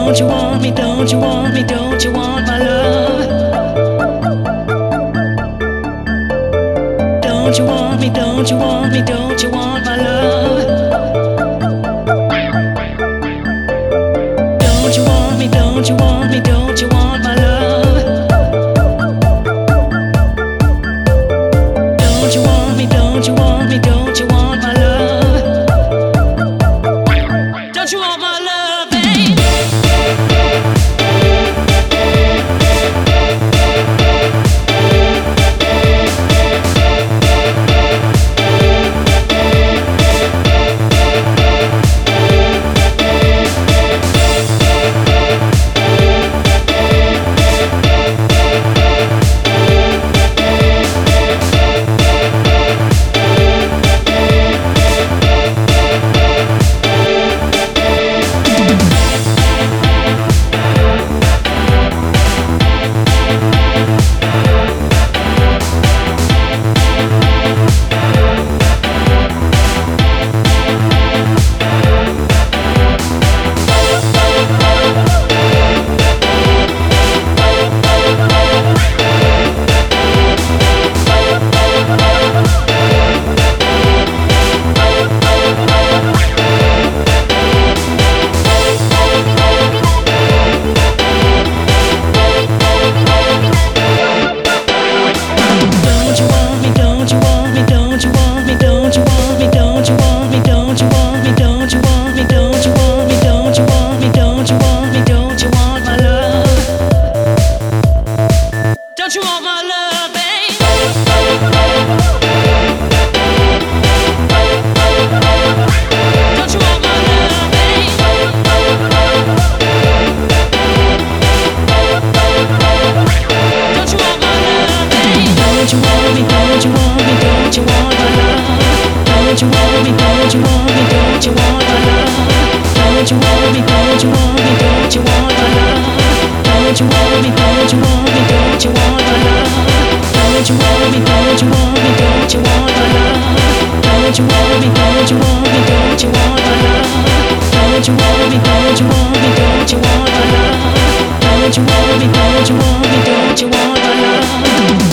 Don't you want me, don't you want me, don't you want my love? Don't you want me, don't you want me, don't you want my love? Don't you want me, don't you want me, don't you want my love? Don't you want me, don't you want me, don't you want my love? Don't you want my love, babe? Don't you want my love, babe? Don't you want my love, babe? Don't you want my love, babe? Don't you want me, don't you want me, don't you want my love? Don't you want me, don't you want me, don't you want my love? Don't you want me, don't you want me, don't you want my love? Don't you want me, don't you want me, don't you want my love? Don't you want me, don't you want me, don't you want my love? Don't you want me, don't you want me, don't you want my love? Don't you want me, don't you want me, don't you want my love? Don't you want me, don't you want me, don't you want my love?